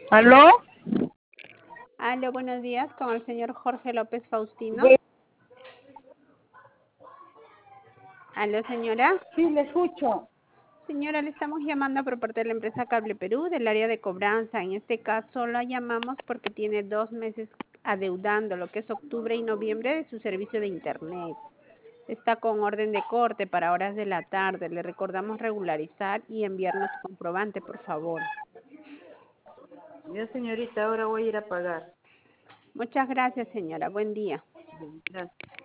¿Aló? Aló, buenos días, con el señor Jorge López Faustino. Sí, Aló, señora. sí, le escucho. Señora, le estamos llamando por parte de la empresa Cable Perú, del área de cobranza. En este caso, la llamamos porque tiene 2 meses adeudando, lo que es octubre y noviembre, de su servicio de Internet. Está con orden de corte para horas de la tarde. Le recordamos regularizar y enviarnos su comprobante, por favor. Ya, señorita, ahora voy a ir a pagar. Muchas gracias, señora. Buen día. Bien, gracias.